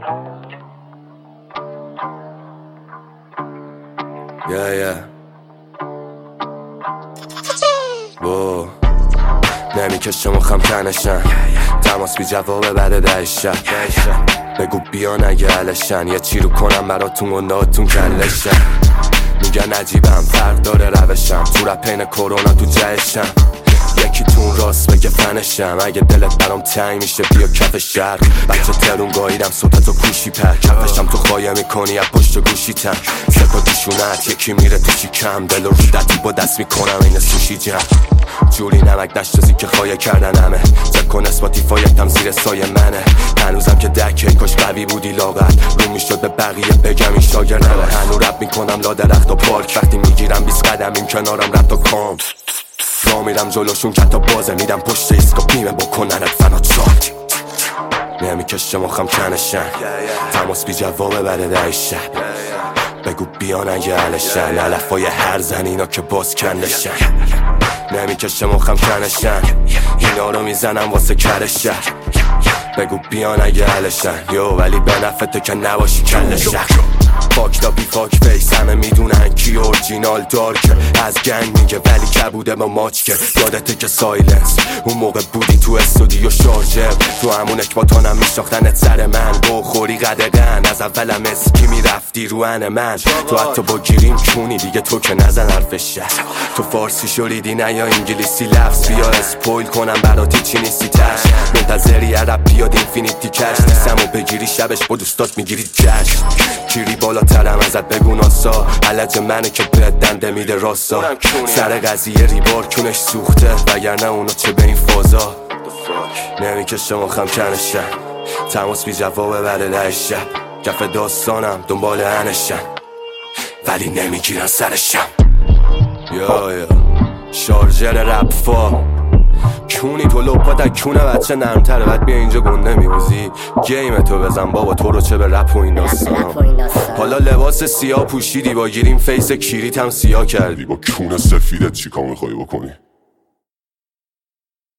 نمیکشه مخم کنشن تماس بی جواب بعد 10 شب بگو بیان اگه علشن یه چی رو کنم براتون و ناتون کلشن میگن عجیبم فرق داره روشم تو رپین کرونا تو جهشم یکی تون راست بگه فنشم اگه دلت برام تنگ میشه بیا کف شرق بچه ترون گاییدم صوتتو کوشی پر کفشم تو خواهی میکنی از پشت گوشیتم سکا دیشونت یکی میره تو شکم دل رو ردی با دست میکنم این سوشی جم جوری نمک نشتازی که خواهی کردن همه چک کن اسپاتیفایتم زیر سایه منه هنوزم که دکه کاش قوی بودی لاغر رو میشد به بقیه بگم این شاگردمه هنو رپ میکنم لا درخت و پارک وقتی میگیرم 20 قدم این کنارم رپ تا کام را میرم جلوشون که تا بازه میدم پشت ایسکا بیمه بکننت فنا چاک نمیکشه مخم کنشن تماس بی جوابه بعد 10 شب بگو بیان اگه علشن علفای هر زن اینا که باز کندشن نمیکشه مخم کنشن اینا رو میزنم واسه کرشن بگو بیان اگه علشن یو ولی به نفته که نباشی کلشن فاک دا بی فاک فیس همه میدونن کی اورجینال دارکه از گنگ میگه ولی کبوده با ماچ که یادته که سایلنس اون موقع بودی تو استودیو شارژر تو همون اکباتانم میشاختنت سر من بخوری قدقن از اولم اسکی میرفتی رو ان من تو حتی با گیریم کونی دیگه تو که نزن حرفشه تو فارسی شوریدی نه یا انگلیسی لفظ بیا اسپویل کنم براتی چی نیستی تش منتظری عرب بیاد اینفینیتی کش نیستم و بگیری شبش با دوستات میگیری جشن کیری بالاترم ازت بگو ناسا علج منه که بهت دنده میده راستا سر قضیه ریبار کونش سوخته وگرنه اونا چه به این فازا نمیکشه مخم کنشن تماس بی جوابه بعد 10 شب کف داستانم دنبال هنشن ولی نمیگیرن سرشم یا شارژر رپ فا کونی تو لپات از کونه بچه نرمتره بعد بیا اینجا گنده میبوزی گیم تو بزن بابا تو رو چه به رپ و این داستان حالا لباس سیاه پوشیدی با گیریم فیس کیریت هم سیاه کردی با کونه سفیدت چی کار میخوایی بکنی